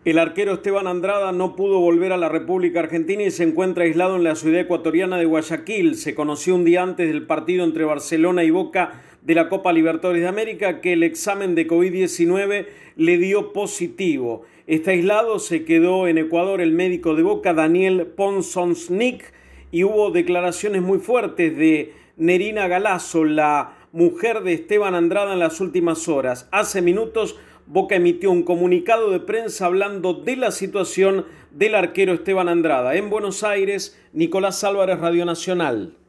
El arquero Esteban Andrada no pudo volver a la República Argentina y se encuentra aislado en la ciudad ecuatoriana de Guayaquil. Se conoció un día antes del partido entre Barcelona y Boca de la Copa Libertadores de América que el examen de COVID-19 le dio positivo. Está aislado, se quedó en Ecuador el médico de Boca, Daniel Ponsonnik, y hubo declaraciones muy fuertes de Nerina Galazo, la mujer de Esteban Andrada, en las últimas horas. Hace minutos Boca emitió un comunicado de prensa hablando de la situación del arquero Esteban Andrada. En Buenos Aires, Nicolás Álvarez, Radio Nacional.